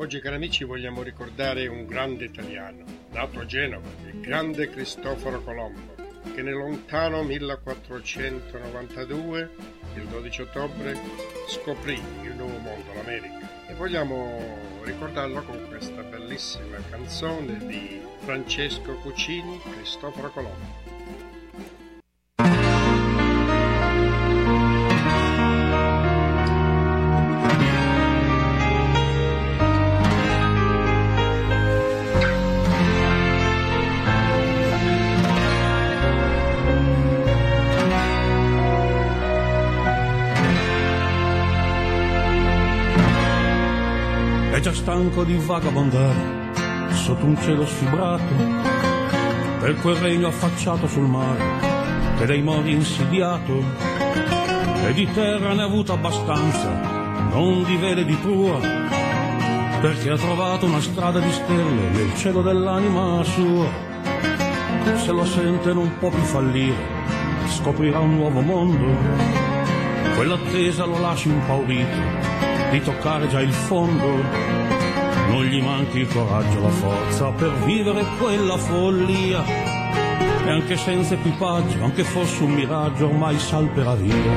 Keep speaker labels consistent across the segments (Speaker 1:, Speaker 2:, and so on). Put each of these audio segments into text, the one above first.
Speaker 1: Oggi, cari amici, vogliamo ricordare un grande italiano, nato a Genova, il grande Cristoforo Colombo, che nel lontano 1492, il 12 ottobre, scoprì il nuovo mondo, l'America. E vogliamo ricordarlo con questa bellissima canzone di Francesco Cucini, Cristoforo Colombo.
Speaker 2: È già stanco di vagabondare sotto un cielo sfibrato per quel regno affacciato sul mare che dai modi insidiato, e di terra ne ha avuto abbastanza, non di vele di prua, perché ha trovato una strada di stelle nel cielo dell'anima sua. Se lo sente non può più fallire, scoprirà un nuovo mondo, quell'attesa lo lascia impaurito di toccare già il fondo. Non gli manchi il coraggio, la forza per vivere quella follia, e anche senza equipaggio, anche fosse un miraggio, ormai salperà via.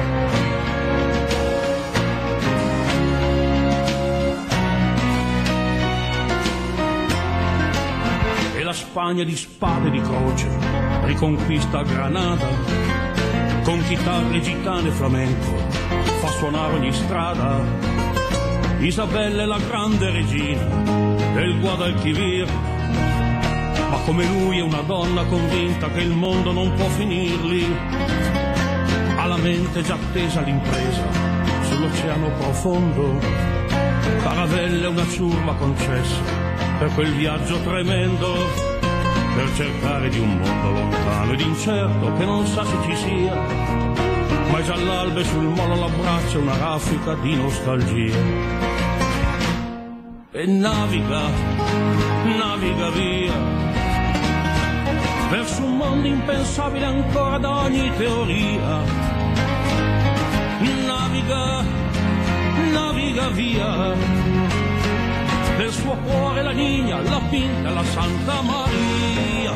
Speaker 2: E la Spagna di spade e di croce riconquista Granada, con chitarre gitane e flamenco fa suonare ogni strada. Isabella è la grande regina del Guadalquivir, ma come lui è una donna convinta che il mondo non può finirli. Ha la mente già attesa all'impresa sull'oceano profondo, caravelle una ciurma concessa per quel viaggio tremendo, per cercare di un mondo lontano ed incerto che non sa se ci sia, ma già all'alba e sul molo l'abbraccia una raffica di nostalgia. E naviga, naviga via, verso un mondo impensabile ancora da ogni teoria. Naviga, naviga via, nel suo cuore la Niña, la Pinta, la Santa Maria.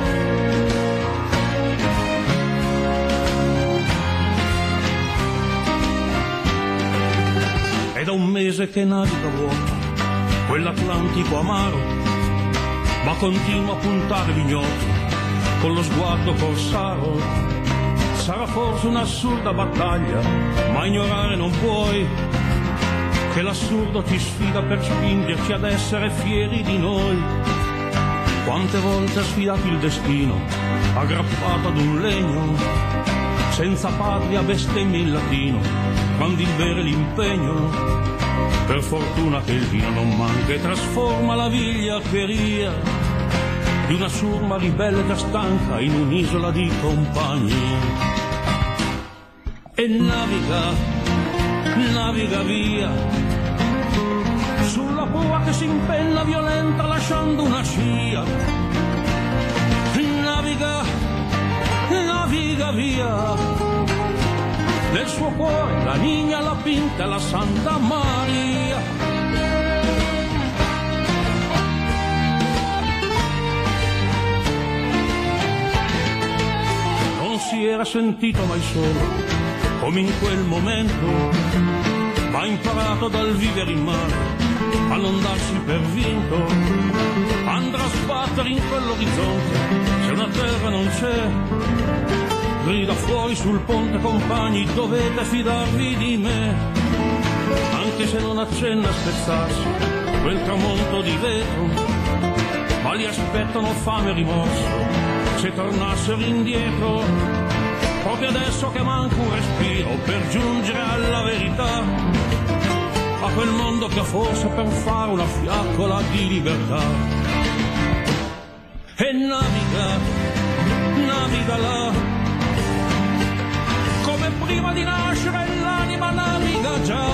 Speaker 2: È da un mese che naviga vuota quell'Atlantico amaro, ma continua a puntare l'ignoto con lo sguardo corsaro. Sarà forse un'assurda battaglia, ma ignorare non puoi che l'assurdo ti sfida per spingerci ad essere fieri di noi. Quante volte ha sfidato il destino, aggrappato ad un legno, senza patria bestemmia in latino, quando il bere l'impegno. Per fortuna che il vino non manca e trasforma la vigliaccheria di una ciurma ribelle già stanca in un'isola di compagni. E naviga, naviga via, sulla prua che si impenna violenta lasciando una scia. Naviga, naviga via, nel suo cuore la Niña, la Pinta e la Santa Maria. Non si era sentito mai solo come in quel momento, ma ha imparato dal vivere in mare a non darsi per vinto. Andrà a sbattere in quell'orizzonte se una terra non c'è, grida fuori sul ponte: compagni, dovete fidarvi di me. Anche se non accenna a spezzarsi quel tramonto di vetro, ma li aspettano fame e rimorso se tornassero indietro, proprio adesso che manca un respiro per giungere alla verità, a quel mondo che ha forse per fare una fiaccola di libertà. E naviga, naviga là, come prima di nascere l'anima naviga già.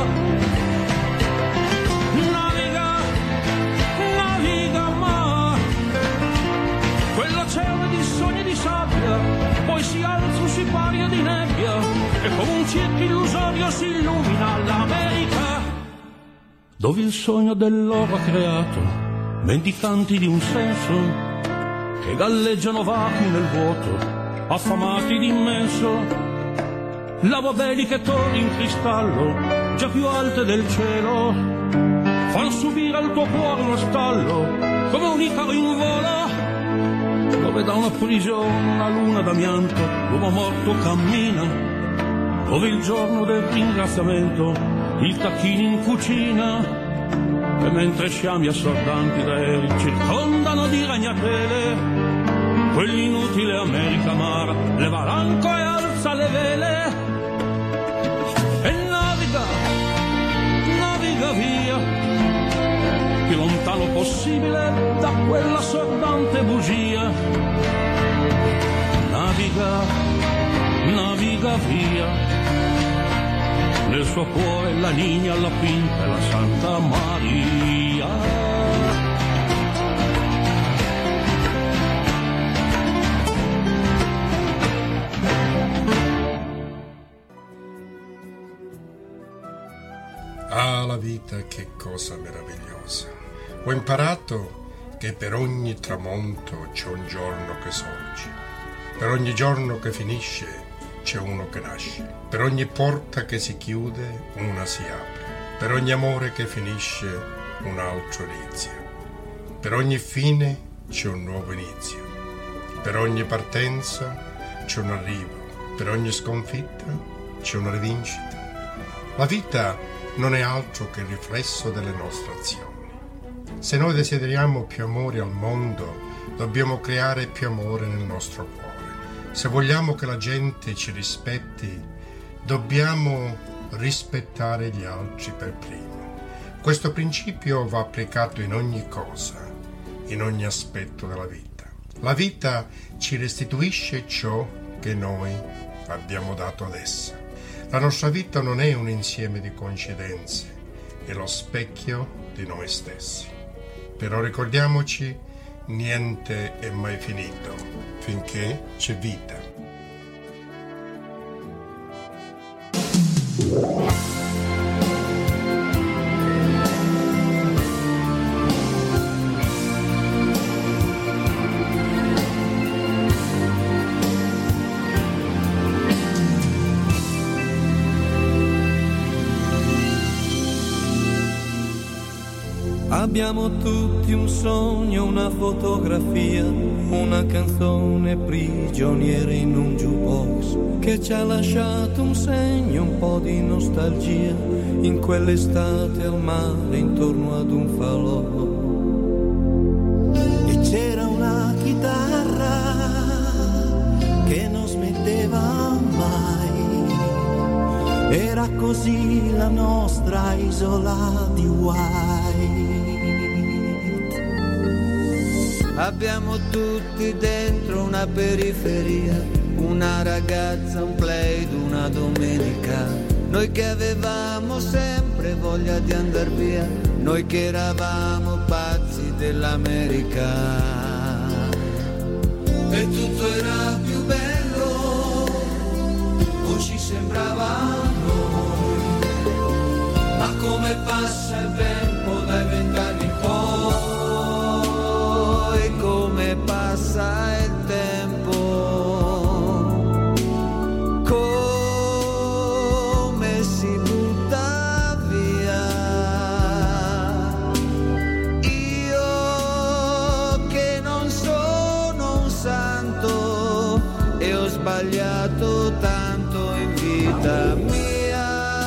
Speaker 2: Naviga, naviga ma quell'oceano di sogni e di sabbia poi si alza un sipario di nebbia e come un circo illusorio si illumina l'America. dove il sogno dell'oro ha creato mendicanti di un senso che galleggiano vacui nel vuoto, affamati di immenso. Lava beliche torri in cristallo, già più alte del cielo, fanno subire al tuo cuore uno stallo, come un icaro in volo, dove da una prigione una luna d'amianto l'uomo morto cammina, dove il giorno del ringraziamento il tacchino in cucina, e mentre sciami assordanti d'aerei circondano di ragnatele quell'inutile America amara, leva l'anco e alza le vele e naviga via più lontano possibile da quella assordante bugia. Naviga via, nel suo cuore la Niña, la Pinta e la Santa Maria.
Speaker 1: Ah, la vita, che cosa meravigliosa! Ho imparato che per ogni tramonto c'è un giorno che sorge, per ogni giorno che finisce c'è uno che nasce, per ogni porta che si chiude una si apre, per ogni amore che finisce un altro inizia, per ogni fine c'è un nuovo inizio, per ogni partenza c'è un arrivo, per ogni sconfitta c'è una rivincita. La vita non è altro che il riflesso delle nostre azioni. Se noi desideriamo più amore al mondo, dobbiamo creare più amore nel nostro cuore. Se vogliamo che la gente ci rispetti, dobbiamo rispettare gli altri per primo. Questo principio va applicato in ogni cosa, in ogni aspetto della vita. La vita ci restituisce ciò che noi abbiamo dato ad essa. La nostra vita non è un insieme di coincidenze, è lo specchio di noi stessi. Però ricordiamoci, niente è mai finito finché c'è vita.
Speaker 3: Abbiamo tutti un sogno, una fotografia, una canzone prigioniera in un jukebox che ci ha lasciato un segno, un po' di nostalgia in quell'estate al mare intorno ad un falò. E c'era una chitarra che non smetteva mai, era così la nostra isola di White. Abbiamo tutti dentro una periferia, una ragazza, un plaid, una domenica. Noi che avevamo sempre voglia di andar via, noi che eravamo pazzi dell'America. E tutto era più bello, o ci sembrava a noi. Ma come passa il tempo dai 20 anni in poi, come passa il tempo, come si butta via. Io che non sono un santo e ho sbagliato tanto in vita mia,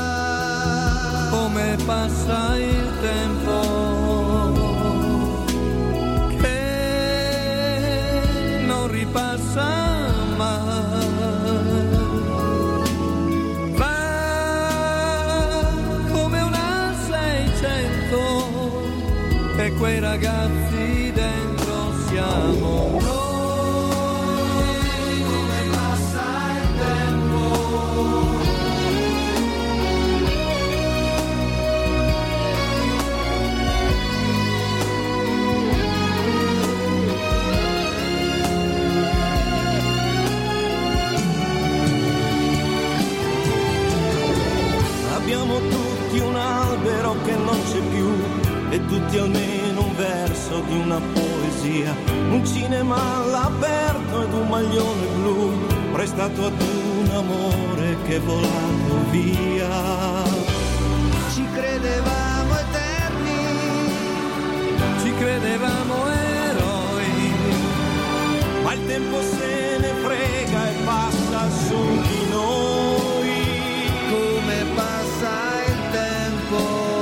Speaker 3: come passa il tempo ripassa mai, va come una 600 e quei ragazzi dentro siamo noi, come passa il tempo. Abbiamo tutti un albero che non c'è più,
Speaker 4: meglio di una poesia, un cinema all'aperto ed un maglione blu prestato ad un amore che è volato via.
Speaker 3: Ci credevamo eterni,
Speaker 4: ci credevamo eroi, ma il tempo se ne frega e passa su di noi.
Speaker 3: Come passa il tempo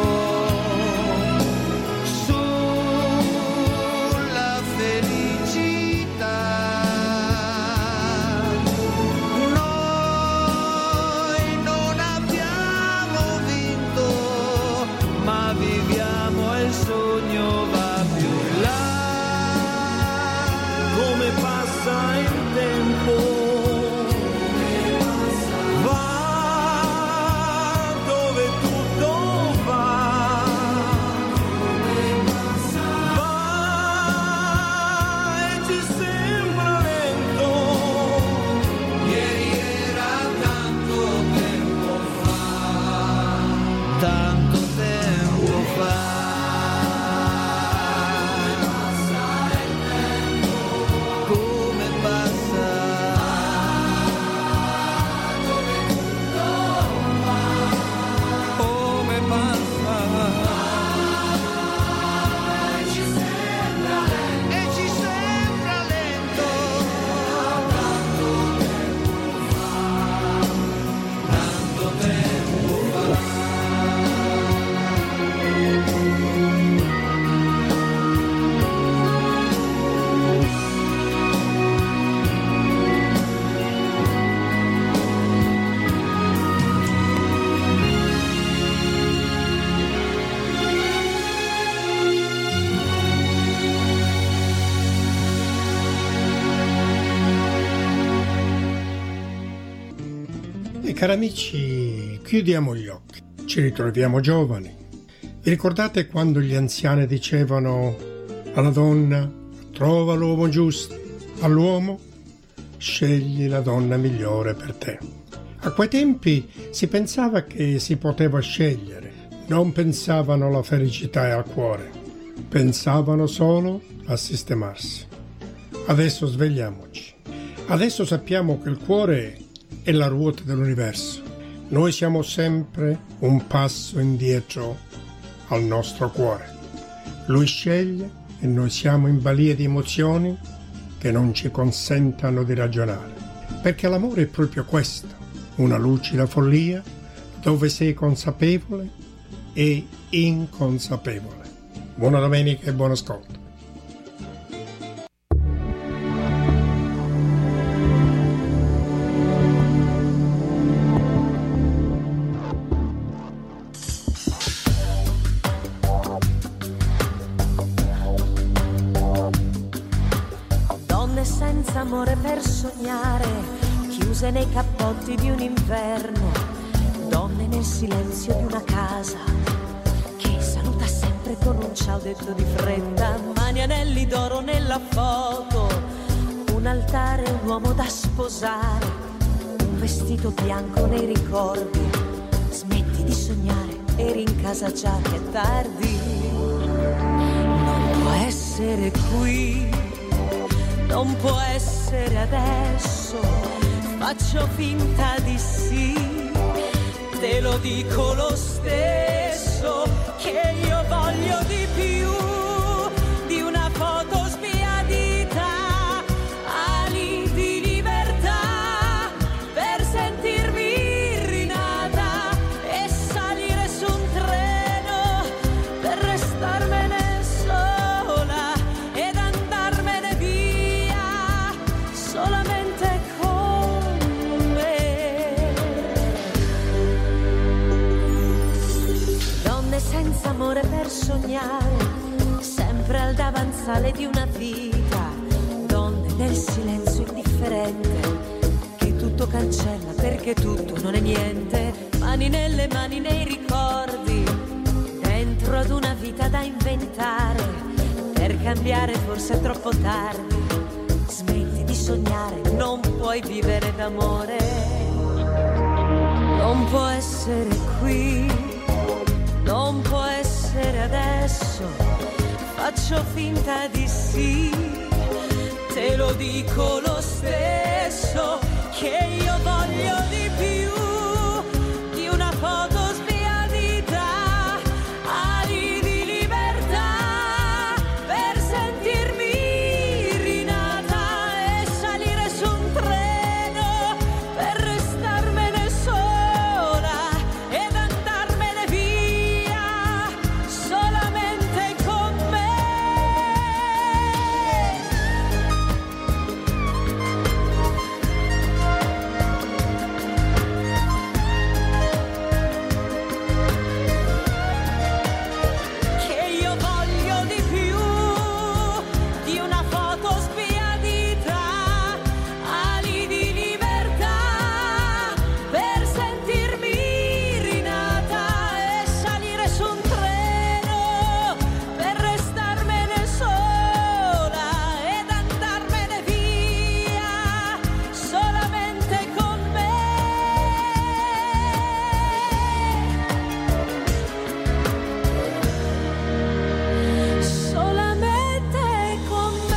Speaker 3: sulla felicità. Noi non abbiamo vinto, ma viviamo e il sogno va più in là.
Speaker 4: Come passa il tempo, va dove tutto va, va e ci sembra lento.
Speaker 3: Ieri era tanto tempo fa, tanto tempo fa. Come passa
Speaker 4: Come passa
Speaker 3: e ci sembra lento. Tanto tempo fa.
Speaker 1: E cari amici, chiudiamo gli occhi, ci ritroviamo giovani. Vi ricordate quando gli anziani dicevano alla donna trova l'uomo giusto, all'uomo scegli la donna migliore per te. A quei tempi si pensava che si poteva scegliere, non pensavano alla felicità e al cuore, pensavano solo a sistemarsi. Adesso svegliamoci, adesso sappiamo che il cuore è la ruota dell'universo. Noi siamo sempre un passo indietro al nostro cuore. Lui sceglie e noi siamo in balia di emozioni che non ci consentano di ragionare. Perché l'amore è proprio questo, una lucida follia dove sei consapevole e inconsapevole. Buona domenica e buon ascolto.
Speaker 5: Senza amore per sognare, chiuse nei cappotti di un inverno, donne nel silenzio di una casa che saluta sempre con un ciao detto di fretta, mani anelli d'oro nella foto, un altare, un uomo da sposare, un vestito bianco nei ricordi. Smetti di sognare, eri in casa già che è tardi, non può essere qui, non può essere adesso, faccio finta di sì, te lo dico lo stesso, che io voglio di più di una foto sbiadita, ali di libertà, per sentirmi rinata e salire su un treno, per restarmene sola ed andarmene via, solamente con me. Donne senza amore per sognare, sempre al davanzale di una vita, donne nel silenzio indifferente, che tutto cancella perché tutto non è niente, mani nelle mani nei ricordi, dentro ad una vita da inventare, per cambiare forse è troppo tardi, smetti di sognare, non puoi vivere d'amore, non può essere qui, non può essere adesso, faccio finta di sì, te lo dico lo stesso, che io voglio di più di una foto sbiadita, ali di libertà, per sentirmi rinata e salire su un treno, per restarmene sola ed andarmene via, solamente con me. Che io voglio di più di una foto sbiadita, ali di libertà, per sentirmi rinata e salire su un treno, per restarmene sola ed andarmene via, solamente con me. Solamente con me.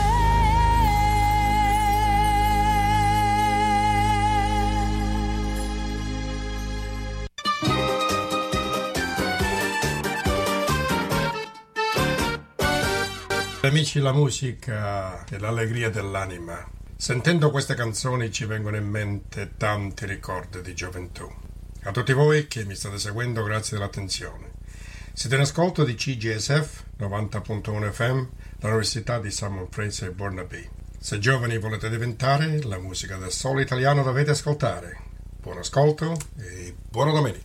Speaker 1: Amici, la musica è l'allegria dell'anima. Sentendo queste canzoni ci vengono in mente tanti ricordi di gioventù. A tutti voi che mi state seguendo, grazie dell'attenzione. Siete in ascolto di CGSF 90.1 FM, l'Università di Simon Fraser e Burnaby. Se giovani volete diventare, la musica del solo italiano dovete ascoltare. Buon ascolto e buona domenica.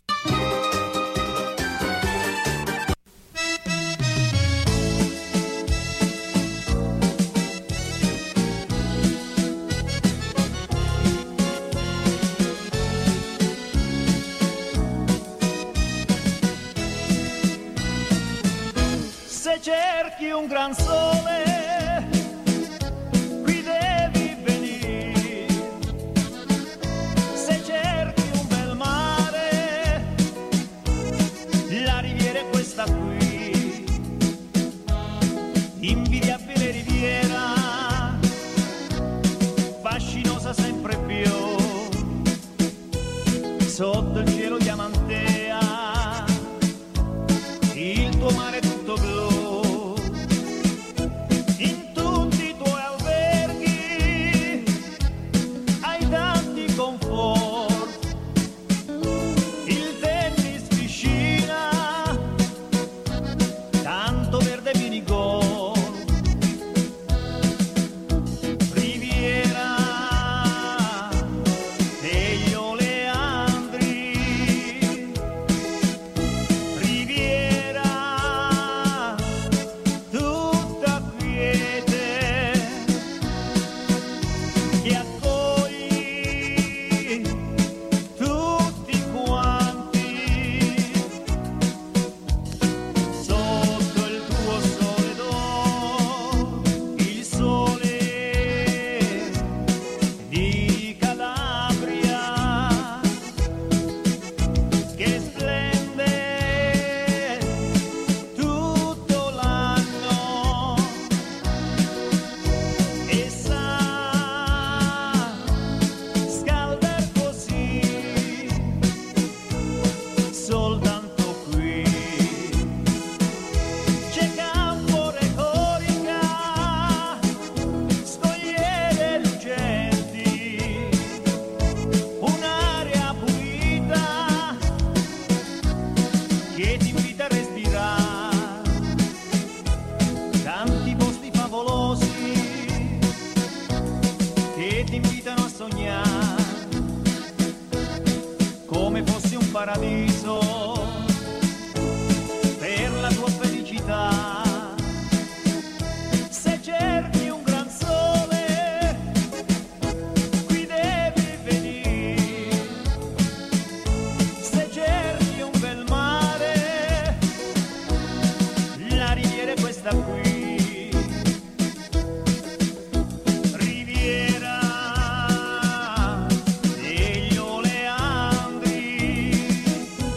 Speaker 4: Se cerchi un gran sole, qui devi venire. Se cerchi un bel mare, la riviera è questa qui. Invidiabile riviera, fascinosa sempre più. Sotto il cielo diamantea, il tuo mare è tutto blu. In tutti i tuoi alberghi hai tanti comfort. Il tennis, piscina, tanto verde minigolf. Riviera degli oleandri, riviera tutta quiete, che accogli tutti quanti. Sotto il tuo sole d'oro, il sole di Calabria, che splende tutto l'anno e sa scaldar così soltanto qui. C'è campo retorica, scogliere lucenti, un'aria pulita che ti invita a respirare, tanti posti favolosi che ti invitano a sognare, come fossi un paradiso per la tua felicità. Se cerchi un gran sole, qui devi venire. Se cerchi un bel mare, la riviera è questa qui. Riviera degli oleandri,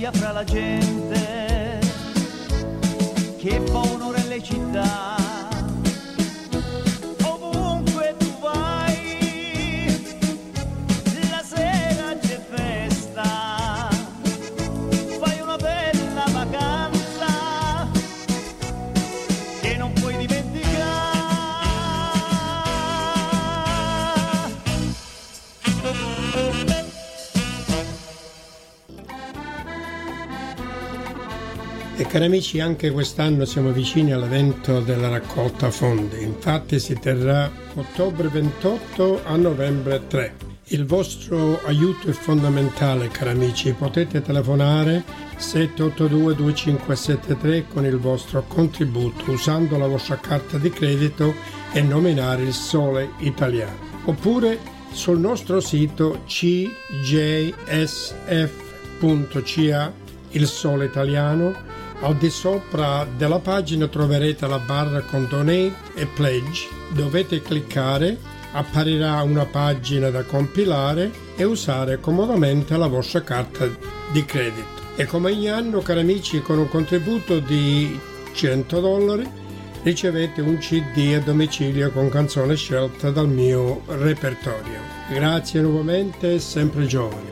Speaker 6: via fra la gente che fa onore alle città. Ovunque tu vai, la sera c'è festa, fai una bella vacanza che non puoi dimenticare.
Speaker 1: E cari amici, anche quest'anno siamo vicini all'evento della raccolta fondi. Infatti si terrà ottobre 28 a novembre 3. Il vostro aiuto è fondamentale, cari amici. Potete telefonare 782-2573 con il vostro contributo usando la vostra carta di credito e nominare il Sole Italiano. Oppure sul nostro sito cjsf.ca, il Sole Italiano. Al di sopra della pagina troverete la barra con Donate e Pledge. Dovete cliccare, apparirà una pagina da compilare e usare comodamente la vostra carta di credito. E come ogni anno, cari amici, con un contributo di $100 ricevete un CD a domicilio con canzoni scelte dal mio repertorio. Grazie nuovamente, sempre giovani.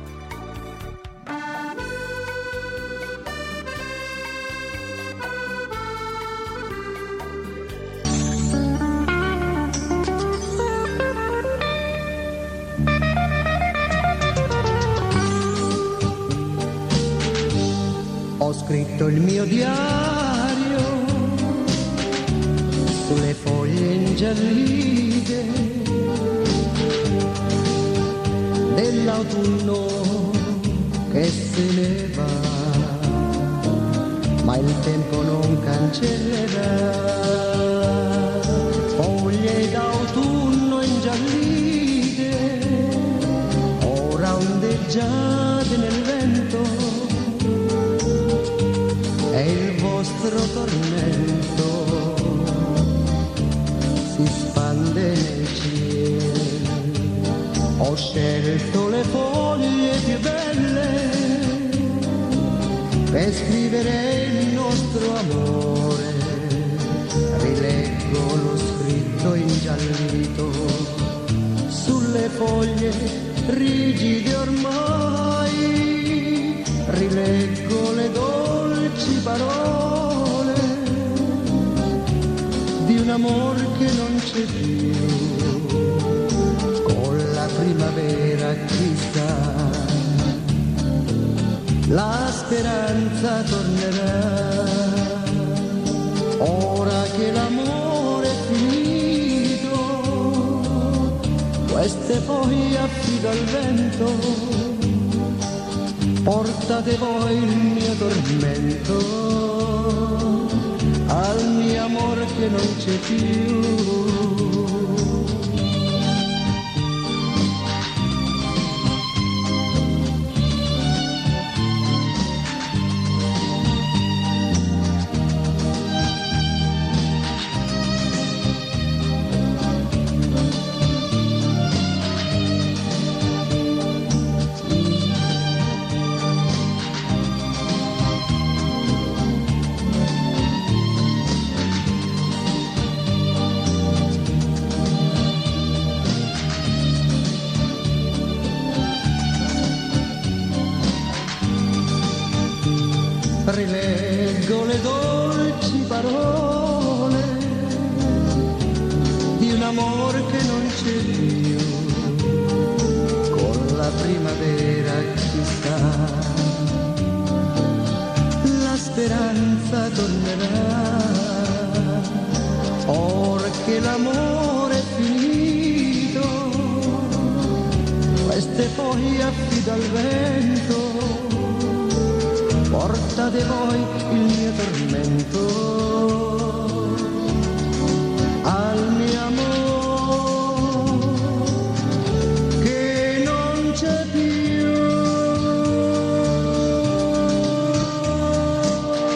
Speaker 7: Ho scritto il mio diario sulle foglie ingiallite dell'autunno che se ne va, ma il tempo non cancellerà. Foglie d'autunno ingiallite, ora ondeggiate nel vento, e il vostro tormento si spande nel cielo. Ho scelto le foglie più belle per scrivere il nostro amore. Rileggo lo scritto ingiallito sulle foglie rigide ormai, rileggo le dolci parole di un amor che non c'è più. Con la primavera chissà la speranza tornerà. Ora che l'amore è finito, queste foglie affido al vento. Portate voi il mio tormento al mio amore che non c'è più. Rileggo le dolci parole di un amore che non c'è più. Con la primavera chissà la speranza tornerà. Ora che l'amore è finito, queste foglie affido al vento. Portate voi il mio tormento al mio amore che non c'è più.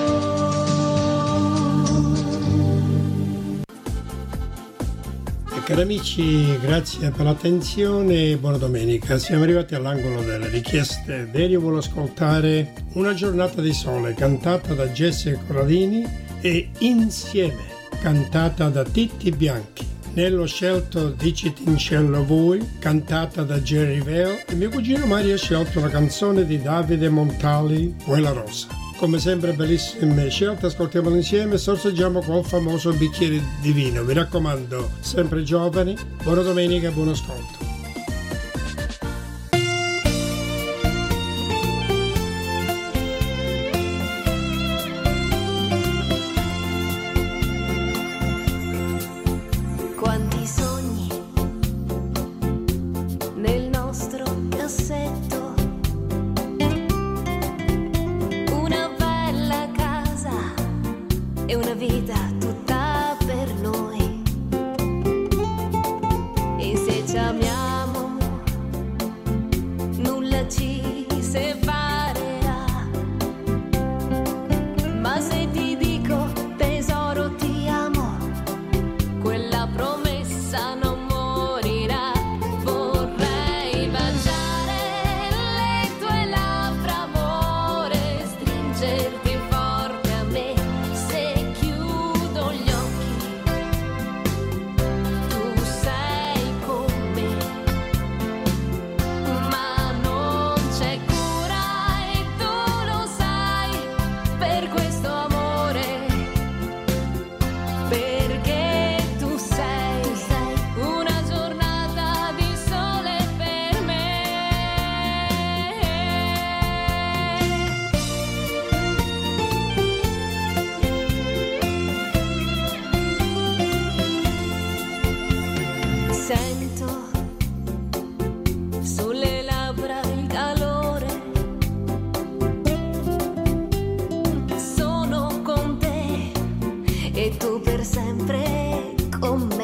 Speaker 1: E Cari amici, grazie per l'attenzione e buona domenica. Siamo arrivati all'angolo delle richieste. Dario vuole ascoltare Una giornata di sole, cantata da Jesse Corradini, e Insieme, cantata da Titti Bianchi. Nello scelto Diciti in cielo voi, cantata da Jerry Vale, e mio cugino Mario ha scelto una canzone di Davide Montali, Quella rosa. Come sempre bellissime scelte, ascoltiamole insieme e sorseggiamo col famoso bicchiere di vino. Mi raccomando, sempre giovani, buona domenica e buon ascolto.
Speaker 5: Quanti sogni nel nostro cassetto, è una vita tutta per noi, e se ci amiamo nulla ci separerà. Ma se ti dico tesoro ti amo, quella promessa non morirà. Vorrei baciare le tue labbra, amore, stringerti forte a me. Sento sulle labbra il calore, sono con te e tu per sempre con me.